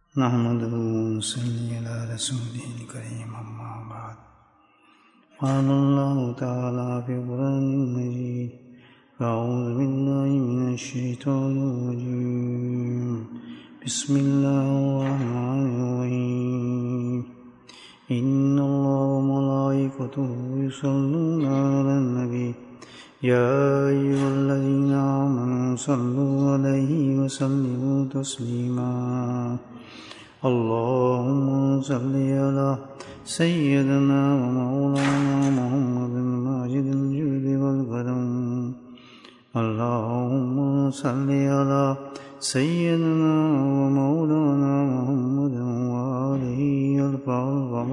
نحمده ونصلي على رسوله الكريم أما بعد قال الله تعالى في القرآن المجيد أعوذ بالله من الشيطان الرجيم بسم الله الرحمن الرحيم إن الله وملائكته يصلون على النبي يا أيها الذين آمنوا صلوا عليه وسلموا تسليما اللهم صل على سيدنا ومولانا محمد ماجد الجود والكرم اللهم صل على سيدنا ومولانا محمد وآله الكرام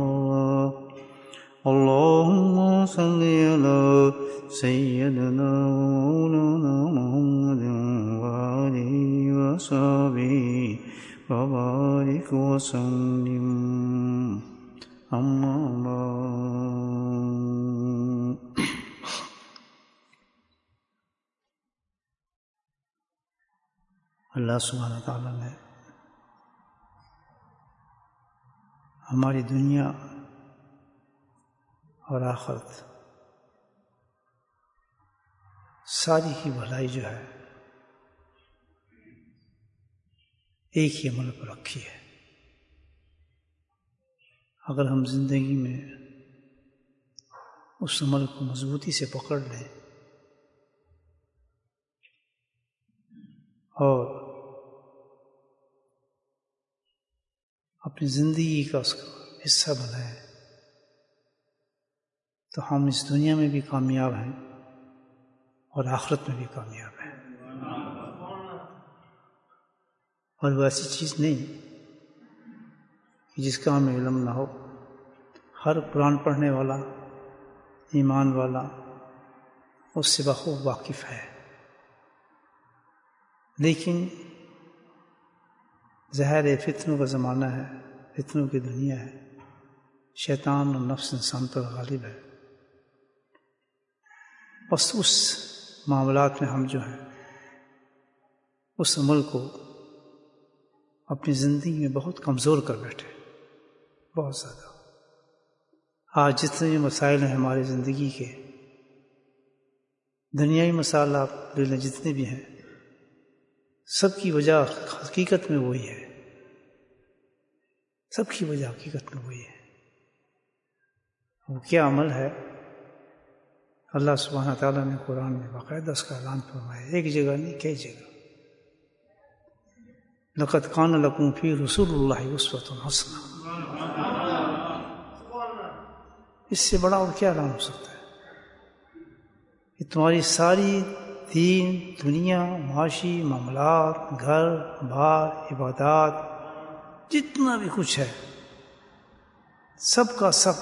اللهم صل على سيدنا ومولانا محمد وآله وصحبه وبارك وسلم أما بعد اللہ سبحانہ تعالیٰ نے ہماری دنیا اور آخرت ساری کی بھلائی جو ہے ایک ہی عمل پر رکھی ہے۔ اگر ہم زندگی میں اس عمل کو مضبوطی سے پکڑ لیں اور اپنی زندگی کا اس کا حصہ بنائیں تو ہم اس دنیا میں بھی کامیاب ہیں اور آخرت میں بھی کامیاب ہیں۔ اور وہ ایسی چیز نہیں کہ جس کا ہمیں علم نہ ہو۔ ہر قرآن پڑھنے والا، ایمان والا اس سے بخوب واقف ہے، لیکن ظاہر فتنوں کا زمانہ ہے، فتنوں کی دنیا ہے، شیطان اور نفس انسان پر غالب ہے۔ بس اس معاملات میں ہم جو ہیں اس عمل کو اپنی زندگی میں بہت کمزور کر بیٹھے، بہت زیادہ۔ آج جتنے بھی مسائل ہیں ہماری زندگی کے، دنیاوی مسائل آپ لے لیں جتنے بھی ہیں، سب کی وجہ حقیقت میں وہی ہے، سب کی وجہ حقیقت میں وہی ہے۔ وہ کیا عمل ہے؟ اللہ سبحانہ تعالیٰ نے قرآن میں باقاعدہ اس کا اعلان فرمایا، ایک جگہ نہیں کئی جگہ۔ لَقَدْ كَانَ لَكُمْ فِي رُسُولِ اللَّهِ أُسْوَةٌ حَسَنَةٌ۔ اس سے بڑا اور کیا اعلان ہو سکتا ہے کہ تمہاری ساری دین، دنیا، معاشی معاملات، گھر بار، عبادات، جتنا بھی کچھ ہے، سب کا سب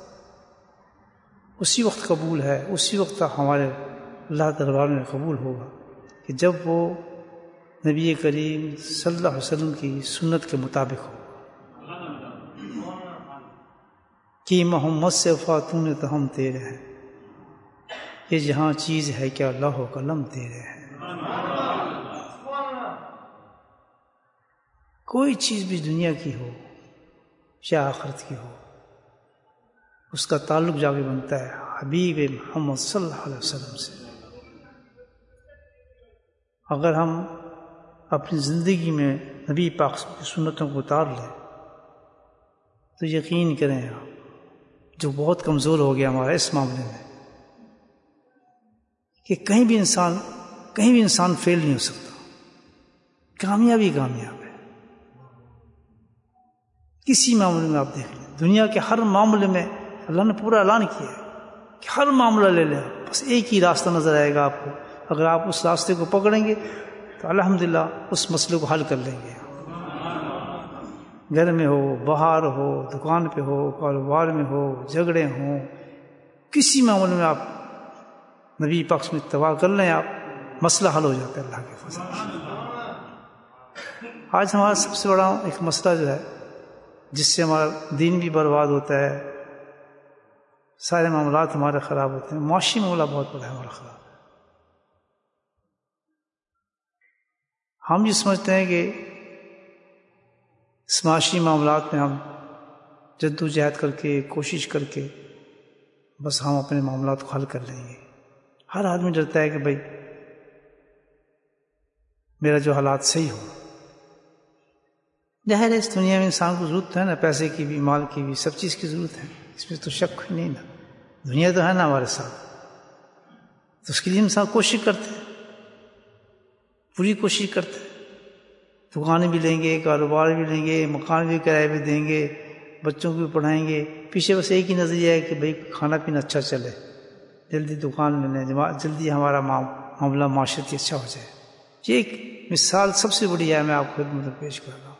اسی وقت قبول ہے، اسی وقت ہمارے اللہ دربار میں قبول ہوگا کہ جب وہ نبی کریم صلی اللہ علیہ وسلم کی سنت کے مطابق ہو کہ محمد سے فاتون تو ہم تیرے ہیں، یہ جہاں چیز ہے کیا لوح و قلم تیرے ہیں۔ کوئی چیز بھی دنیا کی ہو یا آخرت کی ہو، اس کا تعلق جا کے بنتا ہے حبیب محمد صلی اللہ علیہ وسلم سے۔ اگر ہم اپنی زندگی میں نبی پاک کی سنتوں کو اتار لیں تو یقین کریں آپ، جو بہت کمزور ہو گیا ہمارا اس معاملے میں کہ کہیں بھی انسان فیل نہیں ہو سکتا، کامیابی کامیاب ہے۔ کسی معاملے میں آپ دیکھ لیں، دنیا کے ہر معاملے میں اللہ نے پورا اعلان کیا ہے کہ ہر معاملہ لے لیں، بس ایک ہی راستہ نظر آئے گا آپ کو، اگر آپ اس راستے کو پکڑیں گے تو الحمدللہ اس مسئلے کو حل کر لیں گے۔ گھر میں ہو، باہر ہو، دکان پہ ہو، کاروبار میں ہو، جھگڑے ہوں، کسی معاملے میں آپ نبی پاک میں اتباع کر لیں، آپ مسئلہ حل ہو جاتا ہے اللہ کے فضل سے۔ آج ہمارا سب سے بڑا ایک مسئلہ جو ہے جس سے ہمارا دین بھی برباد ہوتا ہے، سارے معاملات ہمارے خراب ہوتے ہیں، معاشی معاملہ بہت بڑا ہے ہمارا خراب۔ ہم یہ سمجھتے ہیں کہ اس معاشی معاملات میں ہم جدوجہد کر کے کوشش کر کے بس ہم اپنے معاملات کو حل کر لیں گے. ہر آدمی ڈرتا ہے کہ بھائی میرا جو حالات صحیح ہو. ظاہر ہے اس دنیا میں انسان کو ضرورت ہے نا، پیسے کی بھی، مال کی بھی، سب چیز کی ضرورت ہے، اس میں تو شک نہیں نا. دنیا تو ہے نا ہمارے ساتھ، تو اس کے لیے انسان کوشش کرتے ہیں، پوری کوشش کرتے ہیں. دکانیں بھی لیں گے، کاروبار بھی لیں گے، مکان بھی کرائے پہ دیں گے، بچوں کو بھی پڑھائیں گے. پیچھے بس ایک ہی نظریہ ہے کہ بھئی کھانا پینا اچھا چلے، جلدی دکان لے لیں، جلدی ہمارا معاملہ معاشرتی اچھا ہو جائے. یہ ایک مثال سب سے بڑی ہے، میں آپ کو خدمت پیش کر رہا ہوں.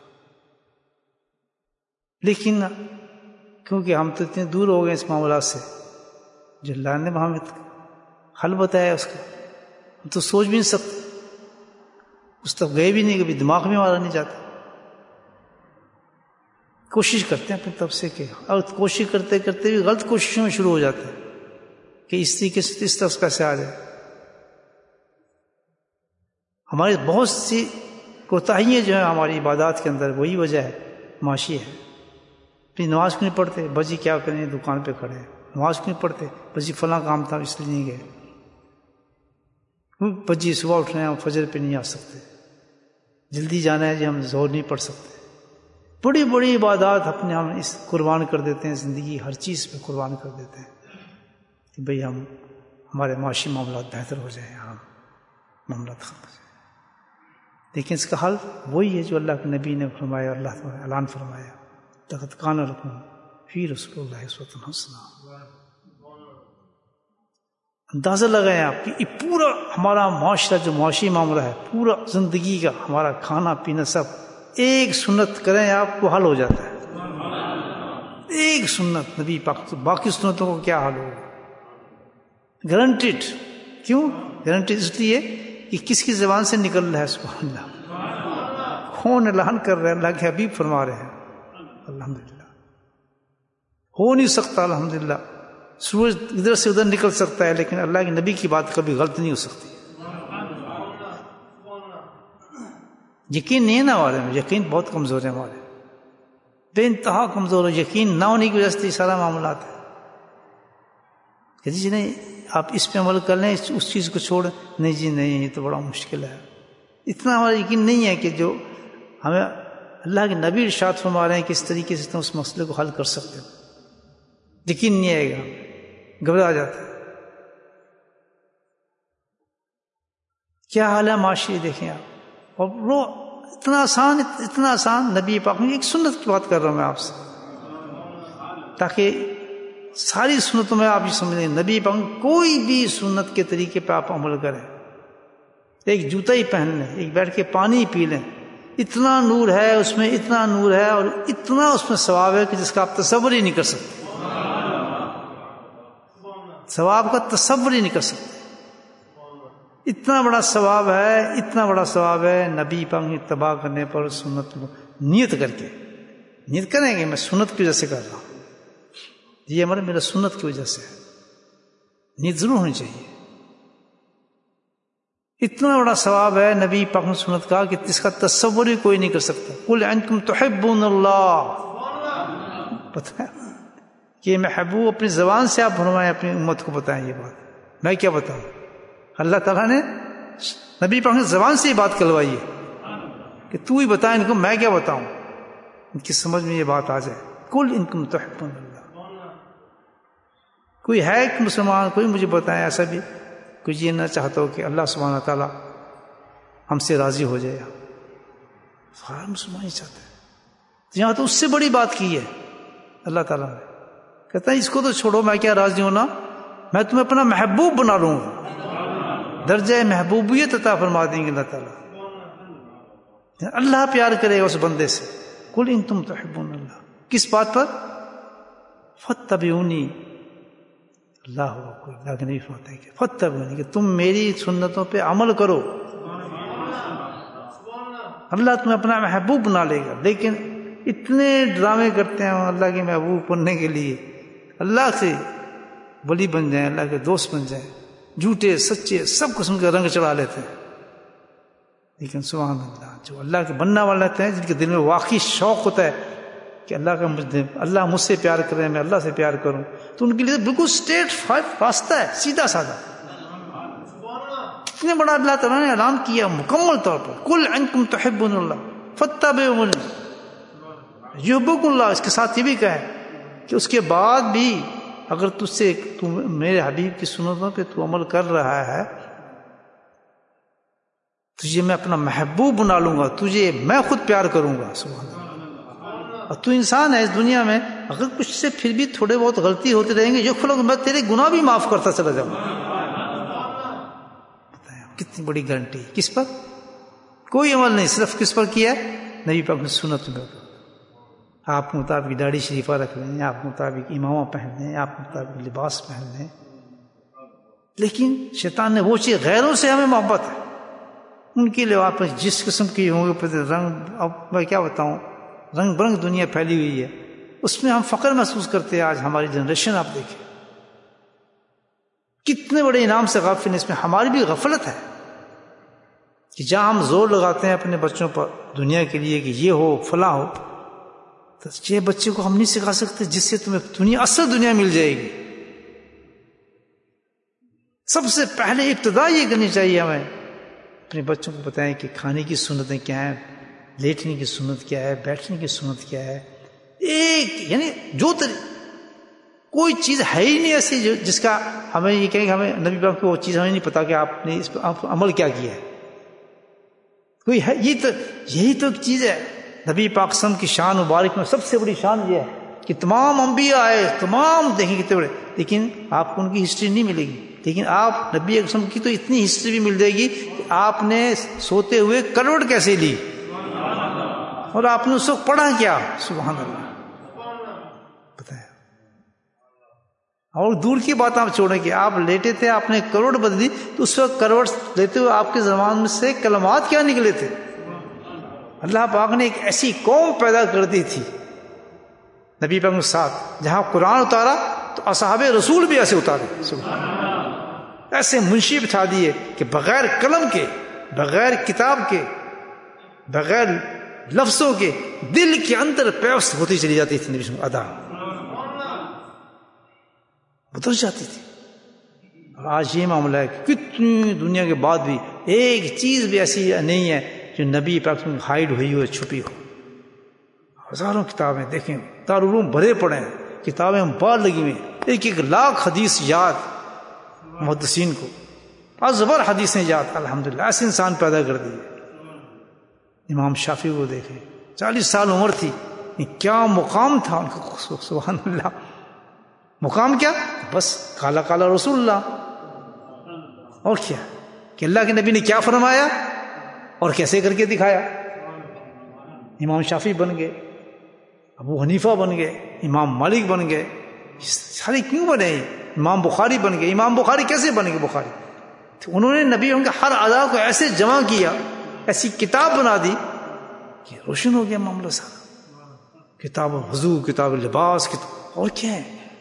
لیکن کیونکہ ہم تو اتنے دور ہو گئے اس معاملات سے، جو اللہ نے ہمیں حل بتایا اس کا ہم تو سوچ بھی نہیں سکتے، اس تک گئے بھی نہیں، کبھی دماغ میں ہمارا نہیں جاتا. کوشش کرتے ہیں اپنی طرف سے کہ، اور کوشش کرتے کرتے بھی غلط کوششوں میں شروع ہو جاتے ہیں کہ اس طریقے سے اس طرف پیسے آ جائے. ہماری بہت سی کوتاہیاں جو ہیں ہماری عبادات کے اندر، وہی وجہ ہے معاشی ہے. پھر نماز کیوں نہیں پڑھتے؟ بجی کیا کریں، دکان پہ کھڑے ہیں. نماز کیوں نہیں پڑھتے؟ بجی فلاں کام تھا اس لیے نہیں گئے. بجی صبح اٹھ رہے ہیں، ہم فجر پہ نہیں آ سکتے، جلدی جانا ہے جی، ہم زور نہیں پڑھ سکتے. بڑی بڑی عبادات اپنے ہم اس قربان کر دیتے ہیں، زندگی ہر چیز پہ قربان کر دیتے ہیں کہ بھئی ہمارے معاشی معاملات بہتر ہو جائیں، ہم معاملات ختم ہو جائیں. لیکن اس کا حل وہی ہے جو اللہ کے نبی نے فرمایا، اللہ تعالیٰ نے اعلان فرمایا، لقد کان لکم فی رسول اللہ اسوۃ حسنہ. اندازہ لگائیں آپ کہ یہ پورا ہمارا معاشرہ جو معاشی معاملہ ہے، پورا زندگی کا ہمارا کھانا پینا سب ایک سنت کریں آپ کو حل ہو جاتا ہے. ایک سنت نبی پاک، تو باقی سنتوں کو کیا حل ہوگا؟ گارنٹیڈ. کیوں گارنٹیڈ؟ اس لیے کہ کس کی زبان سے نکل رہا ہے؟ سبحان اللہ. کون اعلان کر رہے ہیں؟ اللہ کے حبیب فرما رہے ہیں. الحمدللہ. ہو نہیں سکتا الحمدللہ. سورج ادھر سے ادھر نکل سکتا ہے، لیکن اللہ کے نبی کی بات کبھی غلط نہیں ہو سکتی. یقین نہیں ہے نا ہمارے میں، یقین بہت کمزور ہے ہمارے، بے انتہا کمزور ہے. یقین نہ ہونے کی وجہ سے یہ سارا معاملات ہے کہ جی نہیں آپ اس پہ عمل کر لیں، اس چیز کو چھوڑ، نہیں جی نہیں یہ تو بڑا مشکل ہے. اتنا ہمارا یقین نہیں ہے کہ جو ہمیں اللہ کے نبی ارشاد فرما رہے ہیں کہ اس طریقے سے تم اس مسئلے کو حل کر سکتے ہو. یقین نہیں آئے گا، گھبرا جاتا ہے. کیا حال ہے معاشی دیکھیں آپ. اور وہ اتنا آسان نبی پاک میں ایک سنت کی بات کر رہا ہوں میں آپ سے، تاکہ ساری سنتوں میں آپ یہ سمجھ لیں نبی پاک کوئی بھی سنت کے طریقے پہ آپ عمل کریں. ایک جوتا ہی پہن لیں، ایک بیٹھ کے پانی پی لیں، اتنا نور ہے اس میں، اتنا نور ہے اور اتنا اس میں ثواب ہے کہ جس کا آپ تصور ہی نہیں کر سکتے. ثواب کا تصور ہی نہیں کر سکتے. اتنا بڑا ثواب ہے، اتنا بڑا ثواب ہے نبی پاک کی اتباع کرنے پر. سنت نیت کر کے نیت کریں گے میں سنت کی وجہ سے کر رہا ہوں، یہ ہمارے میرا سنت کی وجہ سے ہے. نیت ضرور ہونی چاہیے. اتنا بڑا ثواب ہے نبی پاک نے سنت کا کہ اس کا تصور ہی کوئی نہیں کر سکتا. قل انتم تحبون اللہ، پتہ ہے کہ محبوب اپنی زبان سے آپ فرمائیں، اپنی امت کو بتائیں. یہ بات میں کیا بتاؤں؟ اللہ تعالیٰ نے نبی پاک نے زبان سے یہ بات کلوائی ہے کہ تو ہی بتا ان کو، میں کیا بتاؤں. ان کی سمجھ میں یہ بات آ جائے. قل انتم تحبون اللہ. کوئی ہے کہ مسلمان کوئی مجھے بتائیں ایسا بھی کوئی یہ نہ چاہتا ہو کہ اللہ سبحانہ تعالیٰ ہم سے راضی ہو جائے؟ سارے مسلمان ہی چاہتے ہیں. یہاں تو اس سے بڑی بات کی ہے اللہ تعالیٰ نے. کہتا ہے اس کو تو چھوڑو، میں کیا راضی ہونا، میں تمہیں اپنا محبوب بنا لوں گا. درجہ محبوبیت عطا فرما دیں گے اللہ تعالیٰ. اللہ پیار کرے گا اس بندے سے. قل ان تم تحبون اللہ، کس بات پر؟ فاتبعونی. اللہ کے نبی فرماتے ہیں کہ فاتبعونی، کہ تم میری سنتوں پہ عمل کرو. اللہ تمہیں اپنا محبوب بنا لے گا. لیکن اتنے ڈرامے کرتے ہیں اللہ کے محبوب بننے کے لیے، اللہ سے ولی بن جائیں، اللہ کے دوست بن جائیں، جھوٹے سچے سب قسم کا رنگ چڑھا لیتے ہیں. لیکن سبحان اللہ جو اللہ کے بننے والے ہوتے ہیں، جن کے دل میں واقعی شوق ہوتا ہے کہ اللہ مجھ سے پیار کرے، میں اللہ سے پیار کروں، تو ان کے لیے بالکل اسٹریٹ راستہ ہے، سیدھا سادہ. کتنے بڑا اللہ تعالیٰ نے اعلان کیا مکمل طور پر، قل ان کنتم تحبون اللہ فاتبعونی یحببکم اللہ. اس کے ساتھ یہ بھی کہا ہے کہ اس کے بعد بھی اگر تجھ سے میرے حبیب کی سنتوں پہ تو عمل کر رہا ہے، تجھے میں اپنا محبوب بنا لوں گا، تجھے میں خود پیار کروں گا. سبحان اللہ. اور تو انسان ہے اس دنیا میں، اگر کچھ سے پھر بھی تھوڑے بہت غلطی ہوتے رہیں گے، میں تیرے گناہ بھی معاف کرتا چلا جاؤں گا. کتنی بڑی گارنٹی. کس پر؟ کوئی عمل نہیں، صرف کس پر کیا ہے؟ نبی پاک نے سنت میں. آپ کے مطابق داڑھی شریفہ رکھ لیں، آپ کے مطابق امامہ پہن لیں، آپ کے مطابق لباس پہن لیں. لیکن شیطان نے وہ چیز، غیروں سے ہمیں محبت ہے، ان کے لیے آپ جس قسم کی ہوں گے رنگ، اب میں کیا بتاؤں، رنگ برنگ دنیا پھیلی ہوئی ہے، اس میں ہم فخر محسوس کرتے ہیں. آج ہماری جنریشن آپ دیکھیں کتنے بڑے انعام سے غافل ہیں. اس میں ہماری بھی غفلت ہے کہ جہاں ہم زور لگاتے ہیں اپنے بچوں پر دنیا کے لیے کہ یہ ہو فلاں ہو، تو یہ بچے کو ہم نہیں سکھا سکتے جس سے تمہیں دنیا، اصل دنیا مل جائے گی. سب سے پہلے ابتدا یہ کرنی چاہیے ہمیں، اپنے بچوں کو بتائیں کہ کھانے کی سنتیں کیا ہیں، لیٹنے کی سنت کیا ہے، بیٹھنے کی سنت کیا ہے. ایک یعنی جو کوئی چیز ہے ہی نہیں ایسی جس کا ہمیں یہ کہیں کہ ہمیں نبی پاک کو وہ چیز ہمیں نہیں پتا کہ آپ نے اس پر عمل کیا کیا ہے. کوئی ہے، یہی تو ایک چیز ہے. نبی پاک صلی اللہ علیہ وسلم کی شان مبارک میں سب سے بڑی شان یہ ہے کہ تمام انبیاء آئے، تمام دیکھیں کتنے بڑے، لیکن آپ کو ان کی ہسٹری نہیں ملے گی. لیکن آپ نبی اکرم کی تو اتنی ہسٹری بھی مل جائے گی کہ آپ نے سوتے ہوئے کروٹ کیسے لی، اور آپ نے اس وقت پڑھا کیا. سبحان اللہ. بتایا. اور دور کی بات آپ چھوڑیں کہ آپ لیٹے تھے، آپ نے کروٹ بدلی، تو اس وقت کروٹ لیتے ہوئے آپ کے زبان میں سے کلمات کیا نکلے تھے. اللہ پاک نے ایک ایسی قوم پیدا کر دی تھی نبی پاک کے ساتھ، جہاں قرآن اتارا تو اصحاب رسول بھی ایسے اتارے. سبحان اللہ. ایسے منشی بٹھا دیے کہ بغیر قلم کے، بغیر کتاب کے، بغیر لفظوں کے دل کے اندر پیوست ہوتی چلی جاتی تھی. نبی ادا اتر جاتی تھی. اور آج یہ معاملہ ہے کہ کتنی دنیا کے بعد بھی ایک چیز بھی ایسی نہیں ہے جو نبی پاک میں ہائیڈ ہوئی ہو، چھپی ہو. ہزاروں کتابیں دیکھیں، دارالعلوم بھرے پڑے ہیں، کتابیں بار لگی ہوئی، ایک ایک لاکھ حدیث یاد محدثین کو، ازبر حدیثیں یاد. الحمدللہ ایسے انسان پیدا کر دیے. امام شافعی کو دیکھیں، 40 سال عمر تھی، کیا مقام تھا ان کا. سبحان اللہ. مقام کیا؟ بس کالا کالا رسول اللہ. اور کیا کہ اللہ کے نبی نے کیا فرمایا اور کیسے کر کے دکھایا. امام شافعی بن گئے، ابو حنیفہ بن گئے، امام مالک بن گئے. سارے کیوں بنے؟ امام بخاری بن گئے. امام بخاری کیسے بن گئے بخاری؟ تو انہوں نے نبی ان کے ہر ادا کو ایسے جمع کیا، ایسی کتاب بنا دی کہ روشن ہو گیا معاملہ سارا. کتاب وضو، کتاب لباس، کتاب، اور کیا ہے.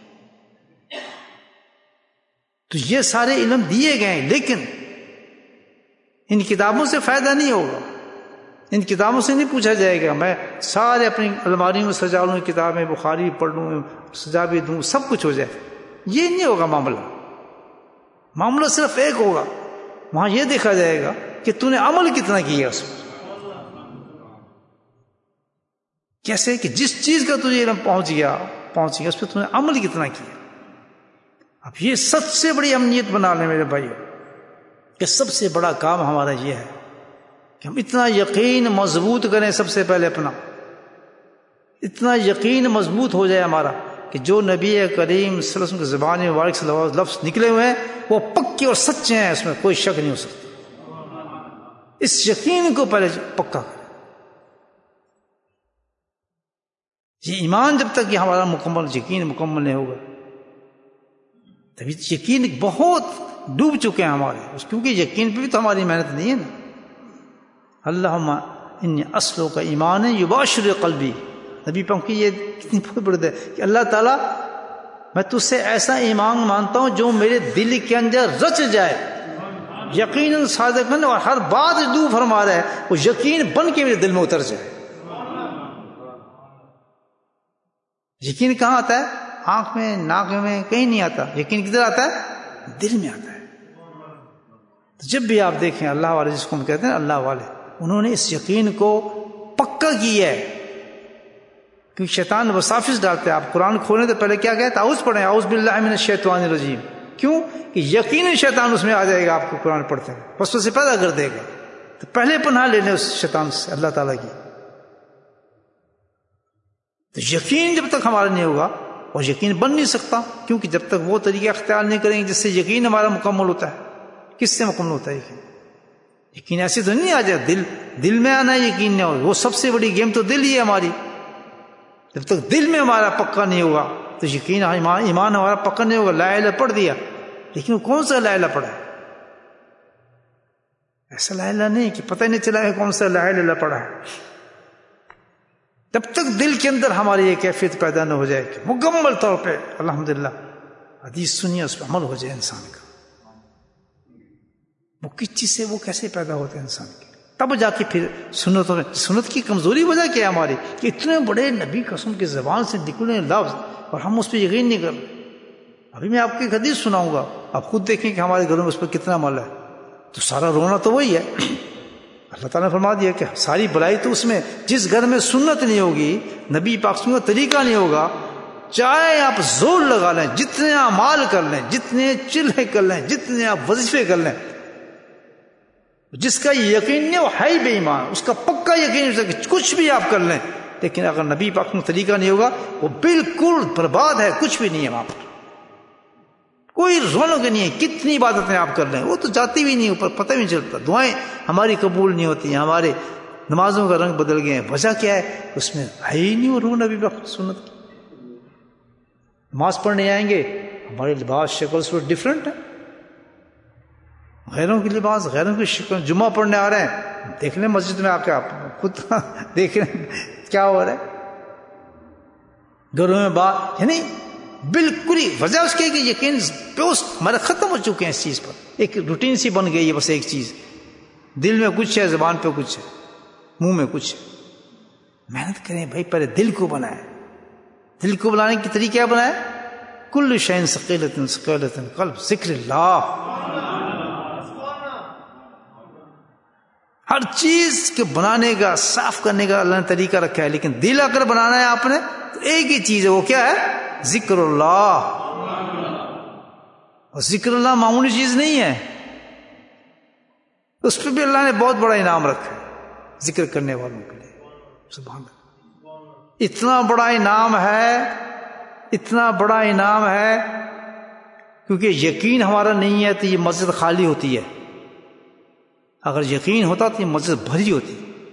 تو یہ سارے علم دیے گئے، لیکن ان کتابوں سے فائدہ نہیں ہوگا. ان کتابوں سے نہیں پوچھا جائے گا میں سارے اپنی الماری میں سجا لوں کتابیں، بخاری پڑھ لوں، سجا بھی دوں، سب کچھ ہو جائے. یہ نہیں ہوگا معاملہ. معاملہ صرف ایک ہوگا، وہاں یہ دیکھا جائے گا کہ تو نے عمل کتنا کیا اس میں. کیسے کہ جس چیز کا تجھے علم پہنچ گیا اس پہ تو نے عمل کتنا کیا. اب یہ سب سے بڑی امنیت بنا لیں میرے بھائیو کہ سب سے بڑا کام ہمارا یہ ہے کہ ہم اتنا یقین مضبوط کریں. سب سے پہلے اپنا اتنا یقین مضبوط ہو جائے ہمارا کہ جو نبی کریم صلی اللہ علیہ وسلم کی زبان مبارک سے لفظ نکلے ہوئے ہیں وہ پکے اور سچے ہیں، اس میں کوئی شک نہیں ہو سکتا. اس یقین کو پہلے پکا کریں. یہ ایمان جب تک یہ ہمارا مکمل یقین مکمل نہیں ہوگا، تبھی یقین بہت ڈوب چکے ہیں ہمارے، کیونکہ یقین پہ بھی تو ہماری محنت نہیں ہے نا. اللہم انی اسلوک ایمان یباشر قلبی. نبی پاک کی یہ کتنی بڑی ہے کہ اللہ تعالیٰ میں تجھ سے ایسا ایمان مانتا ہوں جو میرے دل کے اندر رچ جائے. یقیناً صادقاً، اور ہر بات جو فرما رہا ہے وہ یقین بن کے میرے دل میں اتر جائے. یقین کہاں آتا ہے؟ آنکھ میں، ناک میں کہیں نہیں آتا. یقین کدھر آتا ہے؟ دل میں آتا ہے. تو جب بھی آپ دیکھیں اللہ والے، جس کو ہم کہتے ہیں اللہ والے، انہوں نے اس یقین کو پکا کیا ہے. کیونکہ شیطان وساوس ڈالتے ہیں. آپ قرآن کھولیں تو پہلے کیا کہتے ہیں؟ اعوذ پڑھیں، اعوذ باللہ من الشیطان الرجیم. کیوں؟ کہ یقیناً شیطان اس میں آ جائے گا. آپ کو قرآن پڑھتے ہیں بس اسے پیدا کر دے گا. تو پہلے پناہ لے لیں اس شیطان سے اللہ تعالیٰ کی. تو یقین جب تک ہمارا نہیں ہوگا، اور یقین بن نہیں سکتا، کیونکہ جب تک وہ طریقہ اختیار نہیں کریں گے جس سے یقین ہمارا مکمل ہوتا ہے. کس سے مکمل ہوتا ہے یقین؟ یقین ایسے تو نہیں آ جائے. دل میں آنا ہے یقین نہیں ہوگا. وہ سب سے بڑی گیم تو دل ہی ہے ہماری. جب تک دل میں ہمارا پکا نہیں ہوگا تو یقین، ایمان ہمارا پکا نہیں ہوگا. لا الہ پڑھ دیا، لیکن وہ کون سا لا الہ پڑھا ہے؟ ایسا لا الہ نہیں کہ پتہ ہی نہیں چلا ہے کون سا لا الہ پڑھا ہے. جب تک دل کے اندر ہماری یہ کیفیت پیدا نہ ہو جائے کہ مکمل طور پہ الحمدللہ حدیث سنیے، اس پہ عمل ہو جائے انسان کا. وہ کس چیز سے، وہ کیسے پیدا ہوتے ہیں انسان کے؟ تب جا کے پھر سنتوں میں. سنت کی کمزوری وجہ کیا ہے ہماری؟ کہ اتنے بڑے نبی قسم کی زبان سے نکلے لفظ اور ہم اس پہ یقین نہیں کرتے. ابھی میں آپ کی ایک حدیث سناؤں گا، آپ خود دیکھیں کہ ہمارے گھروں میں اس پہ کتنا عمل ہے. تو سارا رونا تو وہی ہے. اللہ تعالیٰ نے فرما دیا کہ ساری برائی تو اس میں، جس گھر میں سنت نہیں ہوگی، نبی پاک کا طریقہ نہیں ہوگا، چاہے آپ زور لگا لیں، جتنے اعمال کر لیں، جتنے چلے کر لیں، جتنے آپ وظیفے کر لیں، جس کا یقین نہیں وہ ہے ہی بے ایمان. اس کا پکا یقین ہے کہ کچھ بھی آپ کر لیں، لیکن اگر نبی پاک کا طریقہ نہیں ہوگا وہ بالکل برباد ہے. کچھ بھی نہیں ہے وہاں پر، کوئی رونق نہیں ہے. کتنی عبادتیں آپ کر لیں وہ تو جاتی بھی نہیں اوپر، پتہ بھی نہیں چلتا. دعائیں ہماری قبول نہیں ہوتی ہیں، ہمارے نمازوں کا رنگ بدل گئے ہیں. وجہ کیا ہے؟ اس میں ہے ہی نہیں وہ روح نبی پاک سنت کی. نماز پڑھنے آئیں گے، ہمارے لباس شکل سے ڈفرینٹ ہے. غیروں کی لباس، غیروں کی شکل. جمعہ پڑھنے آ رہے ہیں، دیکھ لیں مسجد میں آ کے، آپ خود دیکھ لیں کیا ہو رہا ہے گھروں میں بات. یعنی بالکل ہی وجہ اس کی کہ یقین ہمارے ختم ہو چکے ہیں اس چیز پر. ایک روٹین سی بن گئی ہے بس. ایک چیز دل میں کچھ ہے، زبان پہ کچھ ہے، منہ میں کچھ ہے. محنت کریں بھائی، پہلے دل کو بنائیں. دل کو بنانے کی طریقہ کیا بنائیں؟ کل شیء ثقیلۃ ثقیلۃ قلب، ذکر اللہ. ہر چیز کے بنانے کا، صاف کرنے کا اللہ نے طریقہ رکھا ہے. لیکن دل اگر بنانا ہے آپ نے تو ایک ہی چیز ہے، وہ کیا ہے؟ ذکر اللہ. اور ذکر اللہ معمولی چیز نہیں ہے. اس پہ بھی اللہ نے بہت بڑا انعام رکھا ہے ذکر کرنے والوں کے لیے. سبحان اللہ. اتنا بڑا انعام ہے، اتنا بڑا انعام ہے، کیونکہ یقین ہمارا نہیں ہے تو یہ مسجد خالی ہوتی ہے. اگر یقین ہوتا تو یہ مسجد بھری ہوتی.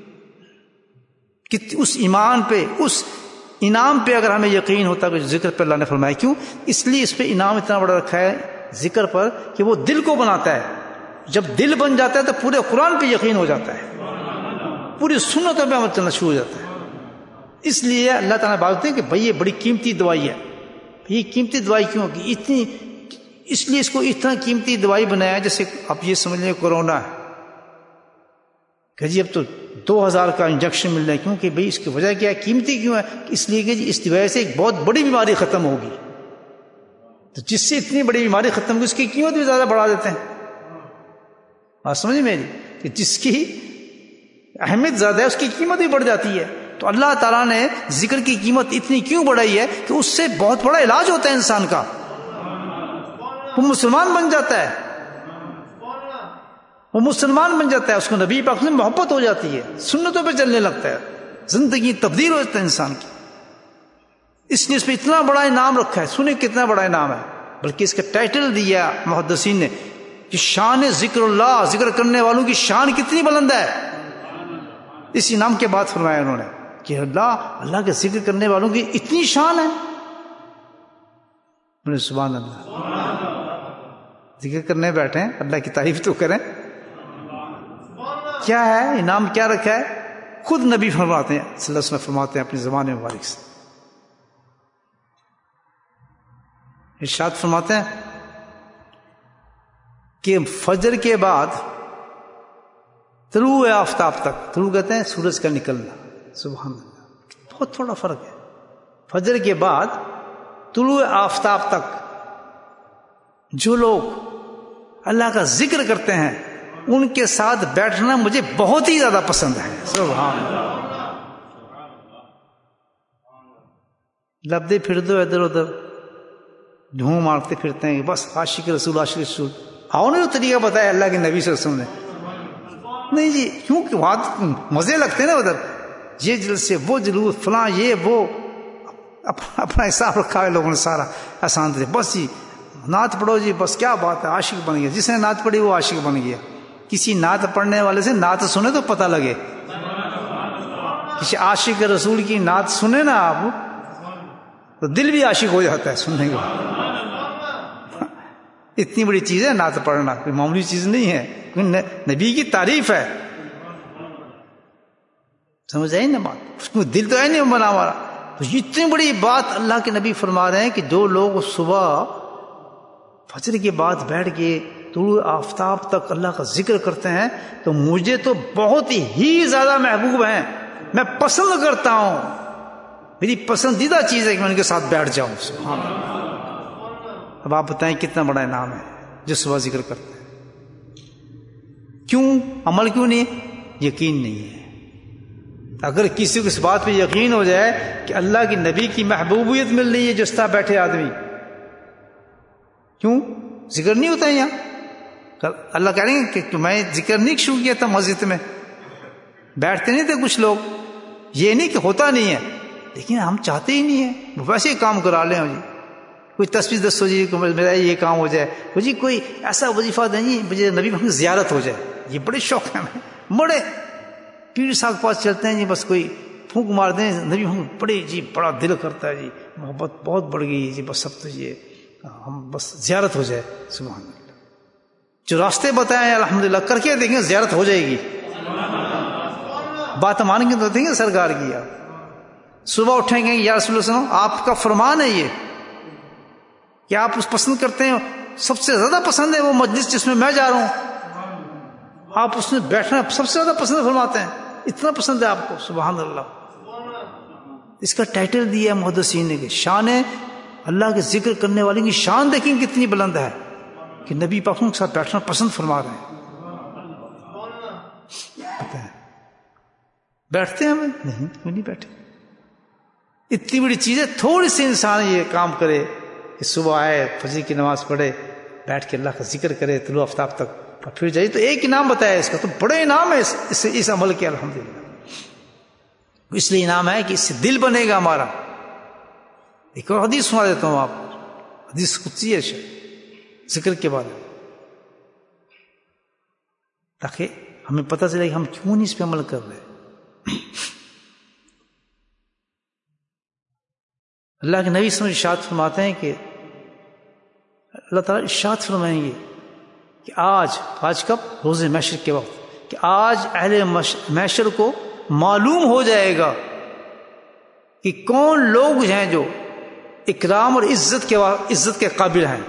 کہ اس ایمان پہ، اس انعام پہ اگر ہمیں یقین ہوتا کہ ذکر پہ اللہ نے فرمایا. کیوں؟ اس لیے اس پہ انعام اتنا بڑا رکھا ہے ذکر پر کہ وہ دل کو بناتا ہے. جب دل بن جاتا ہے تو پورے قرآن پہ یقین ہو جاتا ہے، پوری سنتوں پہ عمل چلنا شروع ہو جاتا ہے. اس لیے اللہ تعالیٰ بات ہے کہ بھئی یہ بڑی قیمتی دوائی ہے. یہ قیمتی دوائی کیوں کہ اتنی، اس لیے اس کو اتنا قیمتی دوائی بنایا. جیسے آپ یہ سمجھ لیں کورونا ہے کہ جی اب تو 2000 کا انجیکشن مل رہا ہے. کیوں کہ بھئی اس کی وجہ کیا ہے؟ قیمتی کیوں ہے؟ اس لیے کہ جی اس وجہ سے ایک بہت بڑی بیماری ختم ہوگی. تو جس سے اتنی بڑی بیماری ختم ہوگی اس کی قیمت بھی زیادہ بڑھا دیتے ہیں. بات سمجھ میری؟ کہ جس کی اہمیت زیادہ ہے اس کی قیمت بھی بڑھ جاتی ہے. تو اللہ تعالیٰ نے ذکر کی قیمت اتنی کیوں بڑھائی ہے کہ اس سے بہت بڑا علاج ہوتا ہے انسان کا. وہ مسلمان بن جاتا ہے، وہ مسلمان بن جاتا ہے. اس کو نبی پاک سے محبت ہو جاتی ہے، سنتوں پہ چلنے لگتا ہے، زندگی تبدیل ہو جاتا ہے انسان کی. اس نے اس پہ اتنا بڑا انعام رکھا ہے. سنیں کتنا بڑا انعام ہے. بلکہ اس کا ٹائٹل دیا محدثین نے کہ شان ذکر اللہ، ذکر کرنے والوں کی شان کتنی بلند ہے. اس انعام کے بعد فرمایا انہوں نے کہ اللہ کے ذکر کرنے والوں کی اتنی شان ہے. سبحان اللہ. ذکر کرنے بیٹھے ہیں، اللہ کی تعریف تو کریں. کیا ہے انعام، کیا رکھا ہے؟ خود نبی فرماتے ہیں صلی اللہ علیہ وسلم، فرماتے ہیں اپنی زبان مبارک سے، ارشاد فرماتے ہیں کہ فجر کے بعد طلوع آفتاب تک، طلوع کہتے ہیں سورج کا نکلنا، سبحان اللہ، بہت تھوڑا فرق ہے، فجر کے بعد طلوع آفتاب تک جو لوگ اللہ کا ذکر کرتے ہیں ان کے ساتھ بیٹھنا مجھے بہت ہی زیادہ پسند ہے، سبحان اللہ۔ لبدے پھر دو ادھر ادھر، ڈھونگ مارتے پھرتے ہیں بس عاشق رسول عاشق رسول، آؤ نے تو طریقہ بتایا اللہ کے نبی صلی اللہ علیہ وسلم نے، نہیں جی کیونکہ وہاں مزے لگتے ہیں نا ادھر، یہ جلسے وہ جلوس فلاں یہ وہ، اپنا حساب رکھا ہے لوگوں نے سارا آسان سے، بس جی نعت پڑھو جی، بس کیا بات ہے، عاشق بن گیا، جس نے نعت پڑھی وہ عاشق بن گیا۔ کسی نعت پڑھنے والے سے نعت سنے تو پتہ لگے، کسی عاشق رسول کی نعت سنے نا آپ تو دل بھی عاشق ہو جاتا ہے سننے کے بعد۔ اتنی بڑی چیز ہے نعت پڑھنا، کوئی معمولی چیز نہیں ہے، نبی کی تعریف ہے، سمجھ آئی نا بات، اس کو دل تو ہے نہیں بنا ہمارا، تو اتنی بڑی بات اللہ کے نبی فرما رہے ہیں کہ جو لوگ صبح فجر کے بعد بیٹھ کے طلوع آفتاب تک اللہ کا ذکر کرتے ہیں تو مجھے تو بہت ہی زیادہ محبوب ہیں، میں پسند کرتا ہوں، میری پسندیدہ چیز ہے کہ میں ان کے ساتھ بیٹھ جاؤں، سبحان اللہ۔ اب آپ بتائیں کتنا بڑا انعام ہے جو صبح ذکر کرتے ہیں، کیوں عمل کیوں نہیں؟ یقین نہیں ہے۔ اگر کسی کو اس بات پہ یقین ہو جائے کہ اللہ کی نبی کی محبوبیت مل رہی ہے جو اس طرح بیٹھے آدمی، کیوں ذکر نہیں ہوتا ہے یہاں؟ اللہ کہہ رہے ہیں کہ میں ذکر نہیں شروع کیا تھا مسجد میں، بیٹھتے نہیں تھے کچھ لوگ، یہ نہیں کہ ہوتا نہیں ہے لیکن ہم چاہتے ہی نہیں ہیں، ویسے ہی کام کرا لیں جی، کوئی تصویر دسو جی میرا یہ کام ہو جائے جی، کوئی ایسا وظیفہ نہیں مجھے نبی محمد کی زیارت ہو جائے، یہ بڑے شوق ہیں، بڑے پیر صاحب کے پاس چلتے ہیں جی، بس کوئی پھونک مار دیں نبی محمد، بڑے جی بڑا دل کرتا ہے جی، محبت بہت بڑھ گئی جی، بس سب تو یہ ہم بس زیارت ہو جائے، سبحان اللہ۔ جو راستے بتائے ہیں الحمدللہ کر کے دیکھیں زیارت ہو جائے گی، بات مان کے تو دیں گے سرکار کی، آپ صبح اٹھیں گے یا رسول اللہ صلی اللہ علیہ وسلم آپ کا فرمان ہے یہ کہ آپ اس پسند کرتے ہیں، سب سے زیادہ پسند ہے وہ مجلس جس میں جا رہا ہوں، آپ اس میں بیٹھنا سب سے زیادہ پسند فرماتے ہیں، اتنا پسند ہے آپ کو، سبحان اللہ۔ اس کا ٹائٹل دیا ہے محدثین نے کہ شان ہے، اللہ کے ذکر کرنے والے کی شان دیکھیں کتنی بلند ہے کہ نبی پاک کے ساتھ بیٹھنا پسند فرما رہے ہیں۔ بیٹھتے ہیں ہمیں نہیں، کیوں نہیں بیٹھے؟ اتنی بڑی چیز ہے، تھوڑی سی انسان یہ کام کرے کہ صبح آئے فجر کی نماز پڑھے بیٹھ کے اللہ کا ذکر کرے طلوع آفتاب تک اور پھر جائیے، تو ایک انعام بتایا اس کا، تو بڑے انعام ہے اس عمل کے الحمدللہ، اس لیے انعام ہے کہ اس سے دل بنے گا ہمارا۔ ایک اور حدیث سنا دیتا ہوں آپ، حدیث قدسی ہے ذکر کے بارے میں، تاکہ ہمیں پتہ چلے کہ ہم کیوں نہیں اس پہ عمل کر رہے۔ اللہ کے نبی صلی اللہ علیہ وسلم ارشاد فرماتے ہیں کہ اللہ تعالیٰ ارشاد فرمائیں گے کہ آج کب؟ روز محشر کے وقت، کہ آج اہل محشر کو معلوم ہو جائے گا کہ کون لوگ ہیں جو اکرام اور عزت کے قابل ہیں۔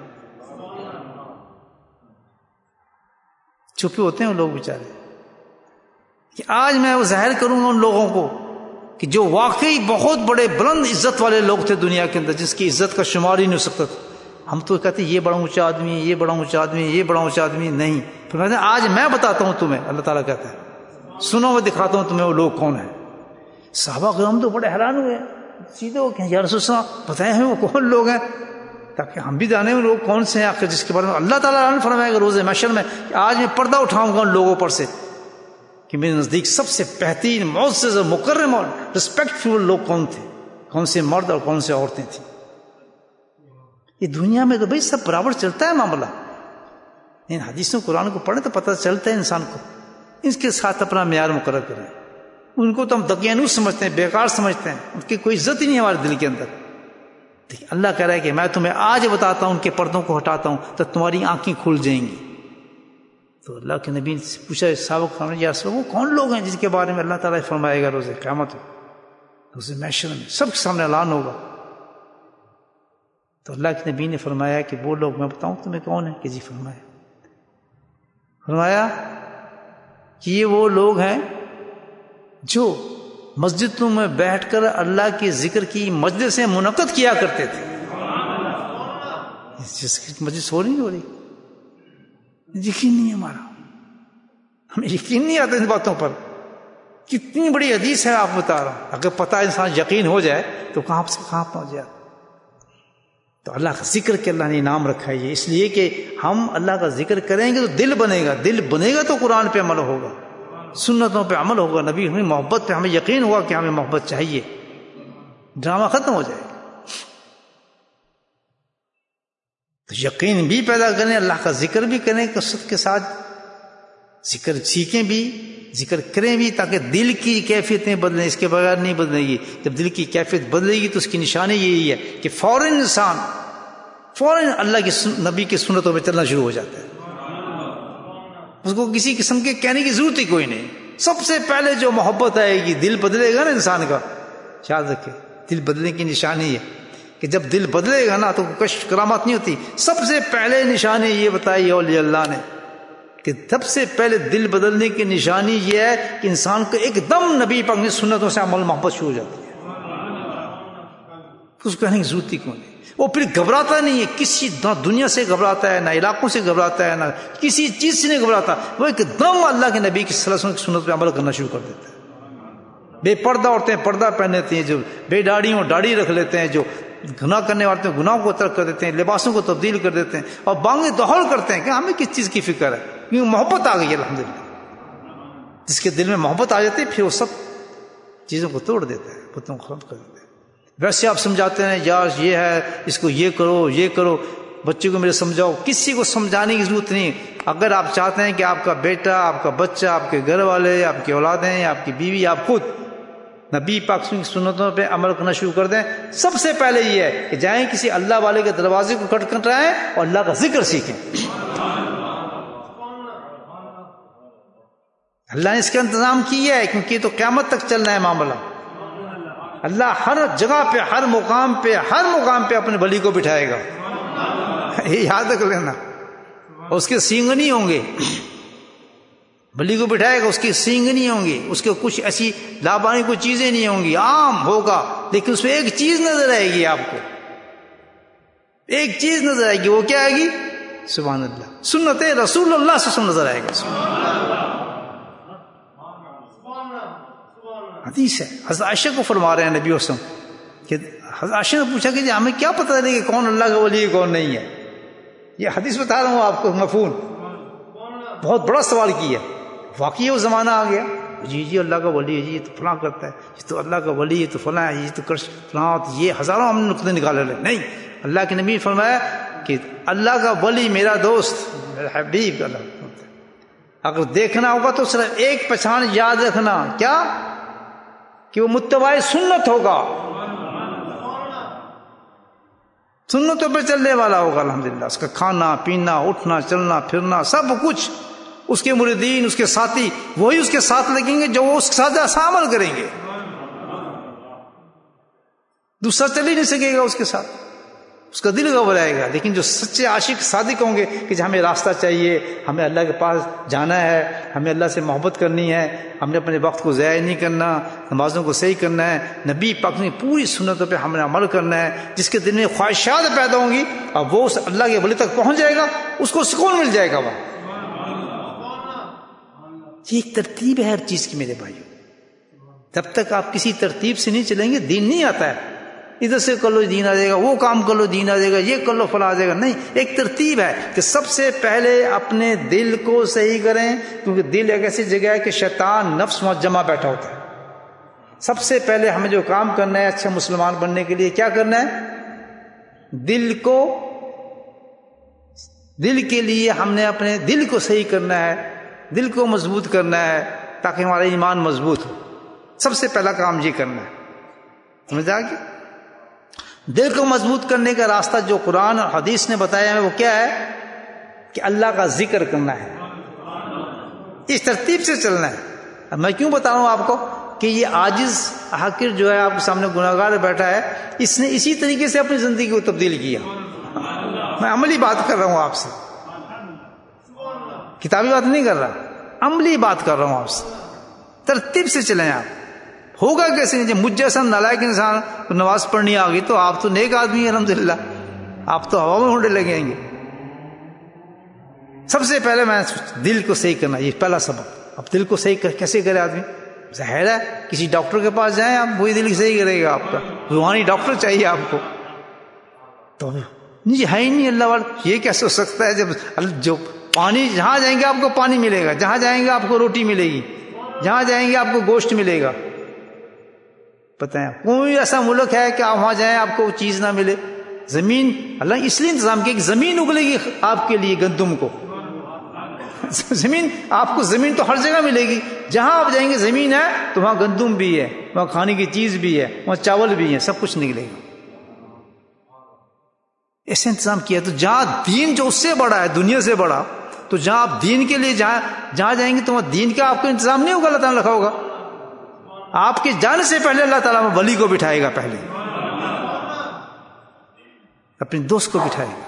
چھپے ہوتے ہیں وہ لوگ بیچارے، کہ آج میں وہ ظاہر کروں گا ان لوگوں کو کہ جو واقعی بہت بڑے بلند عزت والے لوگ تھے دنیا کے اندر، جس کی عزت کا شمار ہی نہیں ہو سکتا تھا۔ ہم تو کہتے ہیں یہ بڑا اونچا آدمی، یہ بڑا اونچا آدمی، یہ بڑا اونچا آدمی، نہیں، پھر کہتے ہیں آج میں بتاتا ہوں تمہیں، اللہ تعالیٰ کہتا ہے سنو میں دکھاتا ہوں تمہیں وہ لوگ کون ہیں۔ صحابہ کرام تو بڑے حیران ہوئے، سیدھے ہو کہ یا رسول اللہ بتائیں ہمیں وہ کون لوگ ہیں، تاکہ ہم بھی جانیں وہ لوگ کون سے ہیں آخر، جس کے بارے میں اللہ تعالیٰ نے فرمایا گا روز محشر میں کہ آج میں پردہ اٹھاؤں گا ان لوگوں پر سے کہ میرے نزدیک سب سے بہترین معزز اور مکرم اور ریسپیکٹفل لوگ کون تھے، کون سے مرد اور کون سے عورتیں تھیں۔ یہ دنیا میں تو بھائی سب برابر چلتا ہے معاملہ، ان حدیثوں قرآن کو پڑھیں تو پتہ چلتا ہے انسان کو، اس کے ساتھ اپنا معیار مقرر کریں۔ ان کو تو ہم دقیانوس سمجھتے ہیں، بیکار سمجھتے ہیں، ان کی کوئی عزت ہی نہیں ہمارے دل کے اندر۔ اللہ کہہ رہا ہے کہ میں تمہیں آج بتاتا ہوں، ان کے پردوں کو ہٹاتا ہوں تو تمہاری آنکھیں کھل جائیں گی۔ تو اللہ کے نبی سے پوچھا صحابہ کو، یا رسول اللہ وہ کون لوگ ہیں جن کے بارے میں اللہ تعالیٰ فرمائے گا روز قیامت، روز محشر میں سب کے سامنے اعلان ہوگا؟ تو اللہ کے نبی نے فرمایا کہ وہ لوگ میں بتاؤں تمہیں کون ہے؟ کہ جی فرمایا فرمایا کہ یہ وہ لوگ ہیں جو مسجدوں میں بیٹھ کر اللہ کے ذکر کی مجلسیں منعقد کیا کرتے تھے. جس کی مجلس ہو رہی یقین نہیں ہے ہمارا، ہمیں یقین نہیں آتا ان باتوں پر. کتنی بڑی حدیث ہے آپ بتا رہا ہوں. اگر پتہ انسان یقین ہو جائے تو کہاں سے کہاں پہنچ جائے. تو اللہ کا ذکر کے اللہ نے انعام رکھا ہے. اس لیے کہ ہم اللہ کا ذکر کریں گے تو دل بنے گا، دل بنے گا تو قرآن پہ عمل ہوگا، سنتوں پہ عمل ہوگا، نبی ہمیں محبت پہ ہمیں یقین ہوا کہ ہمیں محبت چاہیے، ڈرامہ ختم ہو جائے گا. تو یقین بھی پیدا کریں، اللہ کا ذکر بھی کریں کثرت کے ساتھ، ذکر سیکھیں بھی، ذکر کریں بھی، تاکہ دل کی کیفیتیں بدلیں. اس کے بغیر نہیں بدلے گی. جب دل کی کیفیت بدلے گی تو اس کی نشانی یہی ہے کہ فوراً انسان اللہ کی نبی کی سنتوں پہ چلنا شروع ہو جاتا ہے. اس کو کسی قسم کے کہنے کی ضرورت ہی کوئی نہیں. سب سے پہلے جو محبت آئے گی، دل بدلے گا نا انسان کا. یاد رکھے دل بدلنے کی نشانی ہے کہ جب دل بدلے گا نا تو کشف کرامات نہیں ہوتی. سب سے پہلے نشانی یہ بتائی اولیاء اللہ نے کہ سب سے پہلے دل بدلنے کی نشانی یہ ہے کہ انسان کو ایک دم نبی پاک کی سنتوں سے عمل محبت شروع ہو جاتی ہے. اس کو کہنے کی ضرورت ہی کیوں نہیں. وہ پھر گھبراتا نہیں ہے کسی، نہ دنیا سے گھبراتا ہے، نہ علاقوں سے گھبراتا ہے، نہ کسی چیز سے نہیں گھبراتا. وہ ایک دم اللہ کے نبی کی صلی اللہ علیہ وسلم کی سنت پہ عمل کرنا شروع کر دیتا ہے. بے پردہ عورتیں پردہ پہن لیتی ہیں، جو بے داڑھی ہوں داڑھی رکھ لیتے ہیں، جو گناہ کرنے والے ہیں گناہوں کو ترک کر دیتے ہیں، لباسوں کو تبدیل کر دیتے ہیں اور بانگیں دہل کرتے ہیں کہ ہمیں کس چیز کی فکر ہے، کیونکہ محبت آ گئی ہے. الحمدللہ جس کے دل میں محبت آ جاتی ہے پھر وہ سب چیزوں کو توڑ دیتا ہے، بتوں کو ختم کر دیتا ہے. ویسے آپ سمجھاتے ہیں یار یہ ہے، اس کو یہ کرو یہ کرو، بچے کو میرے سمجھاؤ. کسی کو سمجھانے کی ضرورت نہیں. اگر آپ چاہتے ہیں کہ آپ کا بیٹا، آپ کا بچہ، آپ کے گھر والے، آپ کی اولادیں، آپ کی بیوی، آپ خود نبی پاک کی سنتوں پہ عمل کرنا شروع کر دیں، سب سے پہلے یہ ہے کہ جائیں کسی اللہ والے کے دروازے کو کھٹکھٹائیں اور اللہ کا ذکر سیکھیں. اللہ نے اس کا انتظام کیا ہے کیونکہ یہ تو قیامت تک چلنا ہے معاملہ. اللہ ہر جگہ پہ، ہر مقام پہ اپنے ولی کو بٹھائے گا. یہ یاد رکھ لینا. اس کے سینگ نہیں ہوں گے، ولی کو بٹھائے گا، اس کی سینگ نہیں ہوں گی، اس کے کچھ ایسی لابانی کوئی چیزیں نہیں ہوں گی، عام ہوگا. لیکن اس میں ایک چیز نظر آئے گی آپ کو، ایک چیز نظر آئے گی. وہ کیا آئے گی؟ سبحان اللہ، سنت رسول اللہ سے نظر آئے گا. حدیث ہے. حضرت عائشہ کو فرما رہے ہیں نبی وسلم کہ حضرت عائشہ نے پوچھا کہ ہمیں کیا پتہ چلے کہ کون اللہ کا ولی ہے کون نہیں ہے. یہ حدیث بتا رہا ہوں آپ کو مفہوم. بہت بڑا سوال کیا. واقعی وہ زمانہ آ گیا، جی اللہ کا ولی ہے، جی یہ تو فلاں کرتا ہے، یہ تو اللہ کا ولی ہے، تو فلاں ہے، یہ تو فلاں، یہ ہزاروں ہم نے نقطے نکالے. نہیں، اللہ کے نبی نے فرمایا کہ اللہ کا ولی میرا دوست، میرا حبیب. اللہ اگر دیکھنا ہوگا تو صرف ایک پہچان یاد رکھنا، کیا؟ کہ وہ متبع سنت ہوگا، سنتوں پہ چلنے والا ہوگا. الحمدللہ اس کا کھانا پینا، اٹھنا چلنا پھرنا سب کچھ، اس کے مریدین، اس کے ساتھی وہی اس کے ساتھ لگیں گے جو وہ اس کے ساتھ ایسا عمل کریں گے. دوسرا چل ہی نہیں سکے گا اس کے ساتھ، اس کا دل گھبرائے گا. لیکن جو سچے عاشق صادق ہوں گے کہ ہمیں راستہ چاہیے، ہمیں اللہ کے پاس جانا ہے، ہمیں اللہ سے محبت کرنی ہے، ہم نے اپنے وقت کو ضائع نہیں کرنا، نمازوں کو صحیح کرنا ہے، نبی پاک کی پوری سنتوں پہ ہم نے عمل کرنا ہے. جس کے دل میں خواہشات پیدا ہوں گی اور وہ اس اللہ کے ولی تک پہنچ جائے گا، اس کو سکون مل جائے گا. وہ یہ ایک ترتیب ہے ہر چیز کی میرے بھائیوں. جب تک آپ کسی ترتیب سے نہیں چلیں گے دین نہیں آتا ہے. ادھر سے کر لو دین آ جائے گا، وہ کام کر لو دین آ جائے گا، یہ کر لو فلاں آ جائے گا. نہیں، ایک ترتیب ہے کہ سب سے پہلے اپنے دل کو صحیح کریں، کیونکہ دل ایک ایسی جگہ ہے کہ شیطان نفس وہاں جمع بیٹھا ہوتا ہے. سب سے پہلے ہمیں جو کام کرنا ہے اچھا مسلمان بننے کے لیے کیا کرنا ہے؟ دل کے لیے ہم نے اپنے دل کو صحیح کرنا ہے، دل کو مضبوط کرنا ہے تاکہ ہمارا ایمان مضبوط ہو. سب سے پہلا کام یہ کرنا ہے. سمجھ آ گیا؟ دل کو مضبوط کرنے کا راستہ جو قرآن اور حدیث نے بتایا ہے وہ کیا ہے؟ کہ اللہ کا ذکر کرنا ہے، اس ترتیب سے چلنا ہے. اب میں کیوں بتا رہا ہوں آپ کو کہ یہ عاجز حاقر جو ہے آپ کے سامنے گناہگار بیٹھا ہے، اس نے اسی طریقے سے اپنی زندگی کو تبدیل کیا. میں عملی بات کر رہا ہوں آپ سے کتابی بات نہیں کر رہا، عملی بات کر رہا ہوں آپ سے. ترتیب سے چلیں آپ. ہوگا کیسے نہیں؟ جب مجھ جیسا نالائق انسان کو نماز پڑھنی آ گئی تو آپ تو نیک آدمی ہیں الحمدللہ، آپ تو ہوا میں ہونڈے لگیں گے. سب سے پہلے میں دل کو صحیح کرنا، یہ پہلا سبق. اب دل کو صحیح کیسے کرے آدمی؟ ظاہر ہے کسی ڈاکٹر کے پاس جائیں آپ، وہی دل صحیح کرے گا آپ کا. روحانی ڈاکٹر چاہیے آپ کو. تو نہیں ہے ہی نہیں اللہ والا. یہ کیسے ہو سکتا ہے؟ جو پانی، جہاں جائیں گے آپ کو پانی ملے گا، جہاں جائیں گے آپ کو روٹی ملے گی، جہاں جائیں گے آپ کو گوشت ملے گا. پتہ ہے کوئی ایسا ملک ہے کہ آپ وہاں جائیں آپ کو چیز نہ ملے؟ زمین اللہ اس لیے انتظام کیا کہ زمین اگلے گی آپ کے لیے گندم کو. زمین آپ کو، زمین تو ہر جگہ ملے گی. جہاں آپ جائیں گے زمین ہے تو وہاں گندم بھی ہے، وہاں کھانے کی چیز بھی ہے، وہاں چاول بھی ہے، سب کچھ نکلے گا. ایسے انتظام کیا. تو جہاں دین جو اس سے بڑا ہے، دنیا سے بڑا، تو جہاں آپ دین کے لیے جہاں جائیں گے تو وہاں دین کا آپ کو انتظام نہیں ہوگا، اللہ تعالیٰ رکھا ہوگا. آپ کے جانے سے پہلے اللہ تعالیٰ ولی کو بٹھائے گا، پہلے اپنے دوست کو بٹھائے گا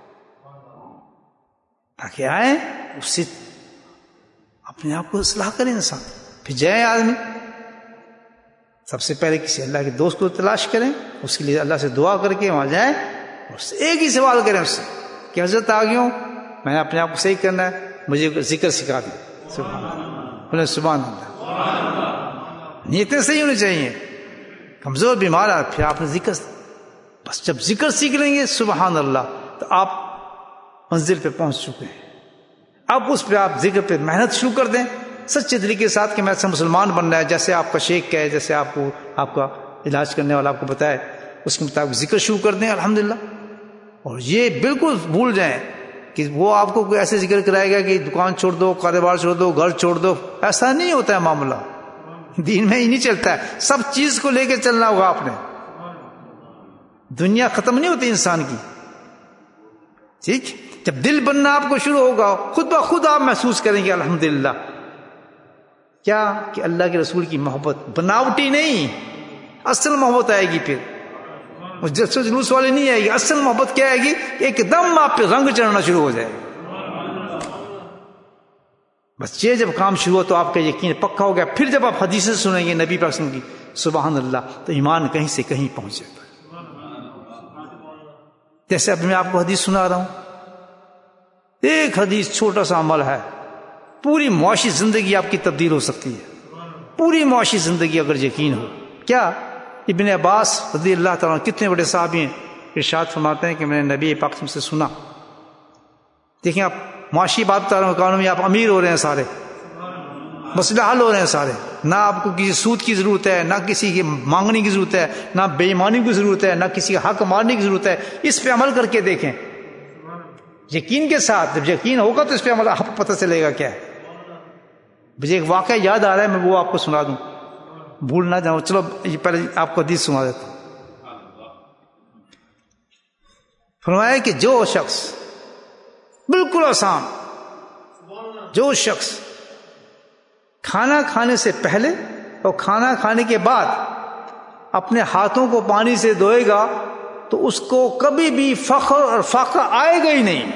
تاکہ آئے اس سے اپنے آپ کو اصلاح کرے انسان. پھر جائے آدمی سب سے پہلے کسی اللہ کے دوست کو تلاش کریں، اس کے لیے اللہ سے دعا کر کے وہاں جائیں اور ایک ہی سوال کریں اس سے کہ حضرت آ گیا ہوں، میں نے اپنے آپ کو صحیح کرنا ہے، مجھے ذکر سکھا دیں. سبحان اللہ. نیتیں صحیح ہونی چاہیے. کمزور بیمار ہے، پھر آپ نے ذکر، بس جب ذکر سیکھ لیں گے سبحان اللہ تو آپ منزل پہ پہنچ چکے ہیں. اب اس پہ آپ ذکر پہ محنت شروع کر دیں سچے طریقے کے ساتھ کہ میں ایسا مسلمان بننا ہے، جیسے آپ کا شیخ کہے، جیسے آپ کو آپ کا علاج کرنے والا آپ کو بتائے، اس کے مطابق ذکر شروع کر دیں الحمدللہ. اور یہ بالکل بھول جائیں کہ وہ آپ کو کوئی ایسے ذکر کرائے گا کہ دکان چھوڑ دو، کاروبار چھوڑ دو، گھر چھوڑ دو. ایسا نہیں ہوتا ہے معاملہ، دین میں ہی نہیں چلتا ہے. سب چیز کو لے کے چلنا ہوگا آپ نے. دنیا ختم نہیں ہوتی انسان کی. ٹھیک، جب دل بننا آپ کو شروع ہوگا، خود بخود آپ محسوس کریں گے الحمدللہ کیا کہ اللہ کے رسول کی محبت بناوٹی نہیں، اصل محبت آئے گی. پھر جلوس والی نہیں آئے گی. اصل محبت کیا آئے گی؟ ایک دم آپ پہ رنگ چڑھنا شروع ہو جائے گا. بس یہ جب کام شروع ہو تو آپ کا یقین پکا ہو گیا. پھر جب آپ حدیثیں سنیں گے نبی پاک کی سبحان اللہ تو ایمان کہیں سے کہیں پہنچ جائے گا. جیسے اب میں آپ کو حدیث سنا رہا ہوں، ایک حدیث چھوٹا سا عمل ہے، پوری معاشی زندگی آپ کی تبدیل ہو سکتی ہے. پوری معاشی زندگی اگر یقین ہو. کیا؟ ابن عباس رضی اللہ تعالیٰ کتنے بڑے صحابی ہیں، ارشاد فرماتے ہیں کہ میں نے نبی پاک سے سنا. دیکھیں آپ معاشی بات بتا رہا ہوں، قانون میں آپ امیر ہو رہے ہیں، سارے مسئلہ حل ہو رہے ہیں سارے. نہ آپ کو کسی سود کی ضرورت ہے، نہ کسی کی مانگنے کی ضرورت ہے، نہ بے ایمانی کی ضرورت ہے، نہ کسی کا حق مارنے کی ضرورت ہے. اس پہ عمل کر کے دیکھیں یقین کے ساتھ. جب یقین ہوگا تو اس پہ عمل آپ کو پتہ چلے گا کیا ہے. مجھے ایک واقعہ یاد آ رہا ہے، میں وہ آپ کو سنا دوں، بھول نہ جاؤں. چلو یہ پہلے آپ کو حدیث سنا دیتا ہوں. فرمایا کہ جو شخص، بالکل آسان، جو شخص کھانا کھانے سے پہلے اور کھانا کھانے کے بعد اپنے ہاتھوں کو پانی سے دھوئے گا تو اس کو کبھی بھی فخر اور فاقہ آئے گا ہی نہیں.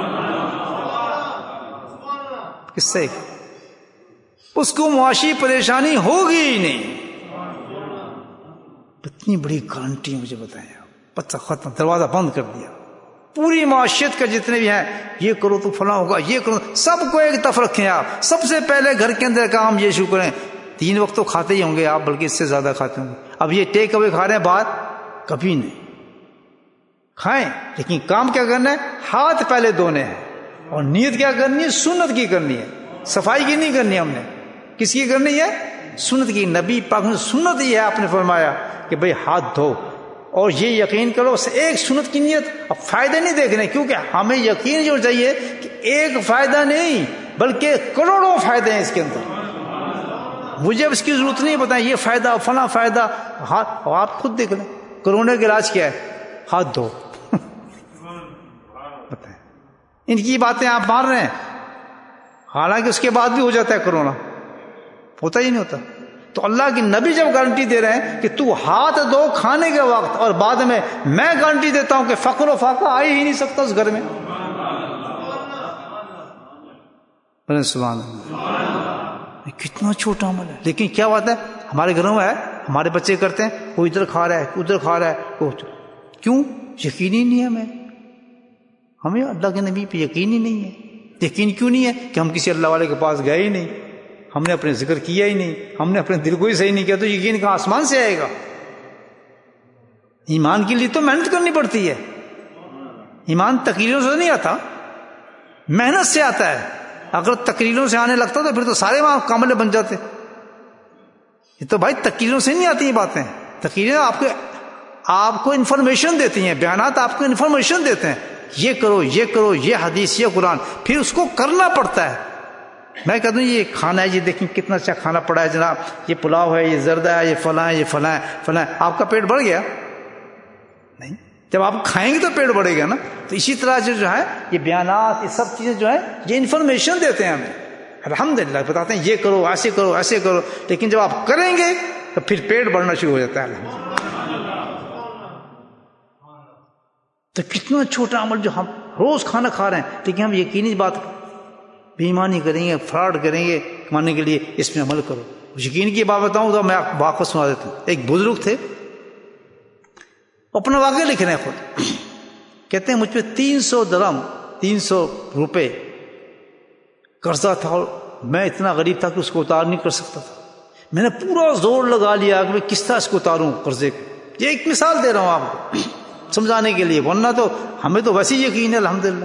کس سے؟ اس کو معاشی پریشانی ہوگی ہی نہیں. اتنی بڑی گارنٹی مجھے بتائیں. پتہ ختم، دروازہ بند کر دیا. پوری معاشیت کا جتنے بھی ہیں، یہ کرو تو فلاں ہوگا، یہ کرو، سب کو ایک طرف رکھیں. آپ سب سے پہلے گھر کے اندر کام یہ شروع کریں. 3 وقت تو کھاتے ہی ہوں گے آپ، بلکہ اس سے زیادہ کھاتے ہوں گے. اب یہ ٹیک اوے کھا رہے ہیں باہر، کبھی نہیں کھائیں، لیکن کام کیا کرنا ہے؟ ہاتھ پہلے دھونے ہیں. اور نیت کیا کرنی ہے؟ سنت کی کرنی ہے، صفائی کی نہیں کرنی. ہم نے کس کی کرنی ہے؟ سنت کی. نبی پاک نے سنت ہی ہے، آپ نے فرمایا کہ بھئی ہاتھ دھو. اور یہ یقین کرو سے ایک سنت کی نیت. اب فائدے نہیں دیکھنے، کیونکہ ہمیں یقین جو چاہیے کہ ایک فائدہ نہیں بلکہ کروڑوں فائدے ہیں اس کے اندر. مجھے اب اس کی ضرورت نہیں بتائیں یہ فائدہ فلاں فائدہ. ہاتھ آپ خود دیکھ لیں. کرونا کا علاج کیا ہے؟ ہاتھ دھو. بتائیں، ان کی باتیں آپ مار رہے ہیں، حالانکہ اس کے بعد بھی ہو جاتا ہے کرونا، ہوتا ہی نہیں ہوتا. تو اللہ کی نبی جب گارنٹی دے رہے ہیں کہ تو ہاتھ دھو کھانے کے وقت، اور بعد میں گارنٹی دیتا ہوں کہ فقر و فاقہ آ ہی نہیں سکتا اس گھر میں. سبحان اللہ. کتنا چھوٹا عمل ہے، لیکن کیا بات ہے ہمارے گھروں میں ہے، ہمارے بچے کرتے ہیں، کوئی ادھر کھا رہا ہے ادھر کھا رہا ہے. کیوں؟ یقین ہی نہیں ہے ہمیں اللہ کے نبی پہ یقین ہی نہیں ہے. یقین کیوں نہیں ہے؟ کہ ہم کسی اللہ والے کے پاس گئے ہی نہیں، ہم نے اپنے ذکر کیا ہی نہیں، ہم نے اپنے دل کو ہی صحیح نہیں کیا. تو یقین کہاں آسمان سے آئے گا؟ ایمان کے لیے تو محنت کرنی پڑتی ہے. ایمان تقریروں سے نہیں آتا، محنت سے آتا ہے. اگر تقریروں سے آنے لگتا تو پھر تو سارے وہاں کاملے بن جاتے. یہ تو بھائی تقریروں سے نہیں آتی یہ باتیں. تقریریں آپ کو انفارمیشن دیتی ہیں، بیانات آپ کو انفارمیشن دیتے ہیں، یہ کرو یہ کرو، یہ حدیث یہ قرآن، پھر اس کو کرنا پڑتا ہے. میں کہتا ہوں یہ کھانا ہے، یہ دیکھیں کتنا اچھا کھانا پڑا ہے جناب، یہ پلاؤ ہے، یہ زردہ ہے، یہ فلاں ہے، یہ فلاں ہے فلاں ہے. آپ کا پیٹ بڑھ گیا؟ نہیں. جب آپ کھائیں گے تو پیٹ بڑھے گا نا. تو اسی طرح جو ہے یہ بیانات، یہ سب چیزیں جو ہے یہ انفارمیشن دیتے ہیں ہمیں، الحمدللہ بتاتے ہیں یہ کرو ایسے کرو ایسے کرو. لیکن جب آپ کریں گے تو پھر پیٹ بڑھنا شروع ہو جاتا ہے. الحمدللہ. تو کتنا چھوٹا عمل جو ہم روز کھانا کھا رہے ہیں، لیکن ہم یقینی بات بے ایمانی کریں گے، فراڈ کریں گے کمانے کے لیے، اس میں عمل کرو. یقین کی بات بتاؤں تو میں آپ کو واقعہ سنا دیتا ہوں. ایک بزرگ تھے، اپنا واقعہ لکھ رہے ہیں خود. کہتے ہیں مجھ پہ 300 درہم 300 روپے قرضہ تھا، اور میں اتنا غریب تھا کہ اس کو اتار نہیں کر سکتا تھا. میں نے پورا زور لگا لیا کہ میں کس طرح اس کو اتاروں قرضے کو. یہ ایک مثال دے رہا ہوں آپ کو سمجھانے کے لیے، ورنہ تو ہمیں تو ویسے ہی یقین ہے الحمدللہ.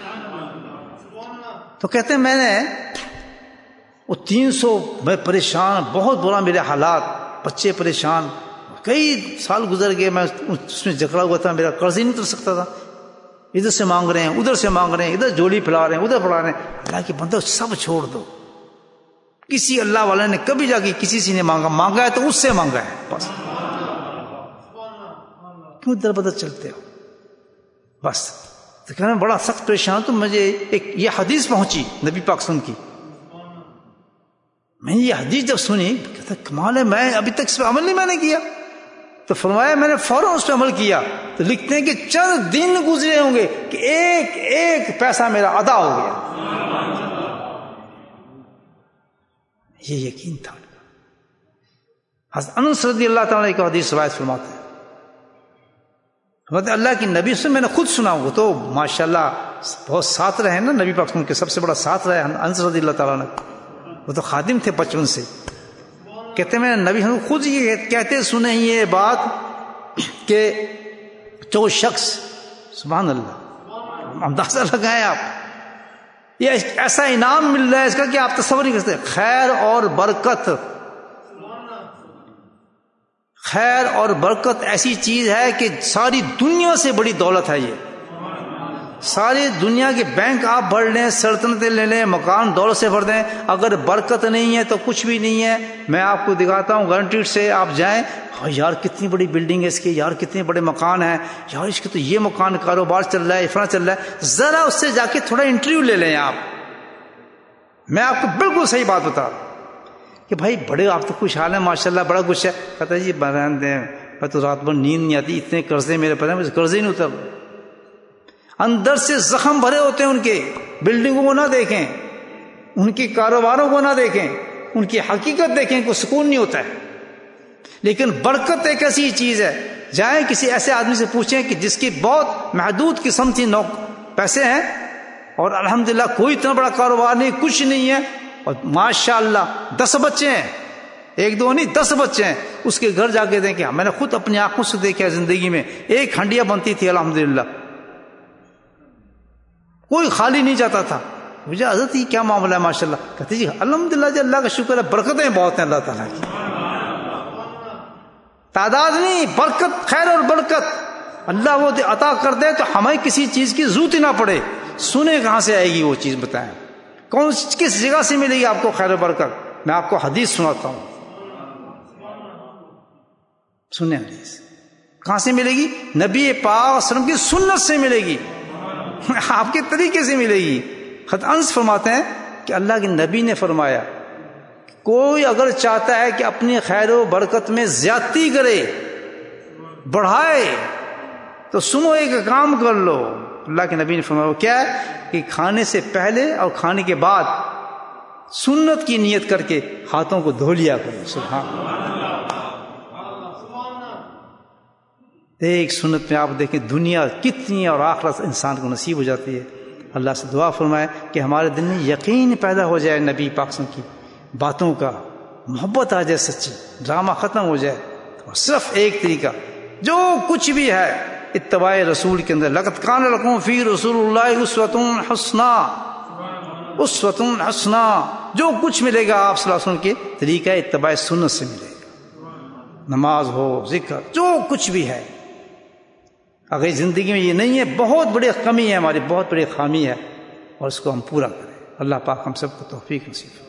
تو کہتے ہیں میں نے وہ 300، میں پریشان، بہت برا میرے حالات، بچے پریشان، کئی سال گزر گئے، میں اس میں جکڑا ہوا تھا، میرا قرض ہی نہیں اتر سکتا تھا. ادھر سے مانگ رہے ہیں ادھر سے مانگ رہے ہیں، ادھر جوڑی پھیلا رہے ہیں ادھر پھیلا رہے ہیں. اللہ کے بندو سب چھوڑ دو. کسی اللہ والے نے کبھی جا کے کسی سے نہیں مانگا ہے تو اس سے مانگا ہے بس. کیوں در بدر چلتے ہو بس؟ تو کہنا بڑا سخت پریشان. تو مجھے ایک یہ حدیث پہنچی نبی پاک سن کی. میں نے یہ حدیث جب سنی کہتا کمال ہے، میں ابھی تک اس پہ عمل نہیں میں نے کیا. تو فرمایا میں نے فوراً اس پہ عمل کیا. تو لکھتے ہیں کہ چند دن گزرے ہوں گے کہ ایک ایک پیسہ میرا ادا ہو گیا. یہ یقین تھا. حضرت انس رضی اللہ تعالیٰ کا حدیث روایت فرماتے ہیں، اللہ کی نبی سے میں نے خود سنا. وہ تو ماشاءاللہ بہت ساتھ رہے نا نبی پاک کے، سب سے بڑا ساتھ رہے انس رضی اللہ تعالیٰ نے. وہ تو خادم تھے بچپن سے. کہتے ہیں میں نبی خود یہ کہتے سنے یہ بات کہ جو شخص، سبحان اللہ، اندازہ لگائیں آپ، یہ ایسا انعام مل رہا ہے اس کا کہ آپ تصور نہیں کر سکتے. خیر اور برکت، خیر اور برکت ایسی چیز ہے کہ ساری دنیا سے بڑی دولت ہے. یہ ساری دنیا کے بینک آپ بھر لیں، سلطنتیں لے لیں، مکان دولت سے بھر دیں، اگر برکت نہیں ہے تو کچھ بھی نہیں ہے. میں آپ کو دکھاتا ہوں گارنٹیڈ سے، آپ جائیں، یار کتنی بڑی بلڈنگ ہے اس کی، یار کتنے بڑے مکان ہیں، یار اس کے تو یہ مکان کاروبار چل رہا ہے، افنا چل رہا ہے. ذرا اس سے جا کے تھوڑا انٹرویو لے لیں آپ. میں آپ کو بالکل صحیح بات بتا رہا ہوں کہ بھائی بڑے آپ تو خوش حال ہیں ماشاءاللہ، بڑا کچھ ہے. کہتا ہے جی برہن دیں، میں تو رات بھر نیند نہیں آتی، اتنے قرضے میرے پر ہیں، مجھے قرضے نہیں اتر. اندر سے زخم بھرے ہوتے ہیں ان کے. بلڈنگوں کو نہ دیکھیں، ان کے کاروباروں کو نہ دیکھیں، ان کی حقیقت دیکھیں، کوئی سکون نہیں ہوتا ہے. لیکن برکت ایک ایسی چیز ہے، جائیں کسی ایسے آدمی سے پوچھیں کہ جس کی بہت محدود قسم کی پیسے ہیں اور الحمدللہ کوئی اتنا بڑا کاروبار نہیں، کچھ نہیں ہے، اور ماشاءاللہ 10 بچے ہیں، 1 2 نہیں 10 بچے ہیں. اس کے گھر جا کے دیکھیں. میں نے خود اپنی آنکھوں سے دیکھا زندگی میں، ایک ہنڈیا بنتی تھی الحمدللہ، کوئی خالی نہیں جاتا تھا. مجھے حضرت یہ کیا معاملہ ہے ماشاءاللہ؟ کہتے جی الحمدللہ جی اللہ کا شکر ہے، برکتیں بہت ہیں اللہ تعالیٰ کی، تعداد نہیں، برکت، خیر اور برکت. اللہ وہ عطا کر دے تو ہمیں کسی چیز کی ضرورت ہی نہ پڑے. سنے کہاں سے آئے گی وہ چیز؟ بتائیں کس جگہ سے ملے گی آپ کو خیر و برکت؟ میں آپ کو حدیث سناتا ہوں، سنیں حدیث. کہاں سے ملے گی؟ نبی پاک صلی اللہ علیہ وسلم کی سنت سے ملے گی، آپ کے طریقے سے ملے گی. حضرت انس فرماتے ہیں کہ اللہ کے نبی نے فرمایا کوئی اگر چاہتا ہے کہ اپنی خیر و برکت میں زیادتی کرے، بڑھائے، تو سنو ایک کام کر لو. اللہ کے نبی نے فرمایا وہ کیا ہے کہ کھانے سے پہلے اور کھانے کے بعد سنت کی نیت کر کے ہاتھوں کو دھو لیا کرو. سبحان اللہ. ایک سنت میں آپ دیکھیں دنیا کتنی اور آخرت انسان کو نصیب ہو جاتی ہے. اللہ سے دعا فرمائے کہ ہمارے دل میں یقین پیدا ہو جائے نبی پاک صلی اللہ علیہ وسلم کی باتوں کا، محبت آ جائے سچی، ڈرامہ ختم ہو جائے. اور صرف ایک طریقہ جو کچھ بھی ہے اتباع رسول کے اندر. لقد کان لکم فی رسول اللہ اسوۃ حسنہ، اسوۃ حسنہ. جو کچھ ملے گا آپ صلی اللہ علیہ وسلم کے طریقہ اتباع سنت سے ملے گا. نماز ہو، ذکر، جو کچھ بھی ہے. اگر زندگی میں یہ نہیں ہے بہت بڑی کمی ہے ہماری، بہت بڑی خامی ہے، اور اس کو ہم پورا کریں. اللہ پاک ہم سب کو توفیق نصیب فرمائے.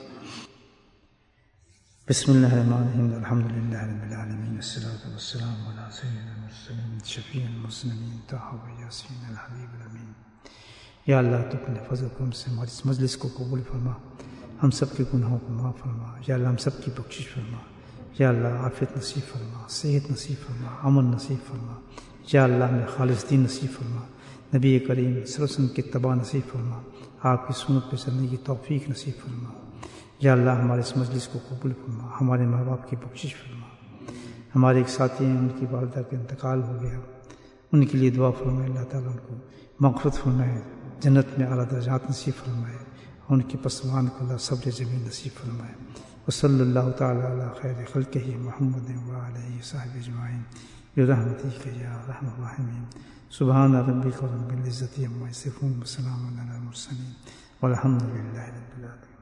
بسم اللہ الرحمن الرحیم. الحمد للہ رب العالمین، والصلاة والسلام علی سید المرسلین شفیع المذنبین طہ و یاسین الحبیب الامین. یا اللہ تو اپنے فضل و کرم سے ہماری اس مجلس کو قبول فرما، ہم سب کے گناہوں کو معاف فرما. یا اللہ ہم سب کی بخشش فرما. یا اللہ عافیت نصیب فرما، صحت نصیب فرما، امن نصیب فرما. یا اللہ ہمیں خالص دین نصیب فرما. نبی کریم صلی اللہ علیہ وسلم کی اتباع نصیب فرما. آپ کی سنت پہ چلنے کی توفیق نصیب فرما. یا اللہ ہمارے اس مجلس کو قبول فرما. ہمارے ماں باپ کی بخشش فرما. ہمارے ایک ساتھی ہیں، ان کی والدہ کا انتقال ہو گیا، ان کے لیے دعا فرمائے. اللہ تعالیٰ ان کو مغفرت فرمائے، جنت میں اعلیٰ درجات نصیب فرمائے. ان کے پسمان کو اللہ صبر جمیل نصیب فرمائے. وصلی اللہ تعالیٰ علی خیر خلقہ محمد وعلیہ وصحبہ اجمعین برحمتک یا ارحم الراحمین. سبحان ربک رب العزۃ عما یصفون وسلام علی المرسلین والحمد للہ رب العالمین.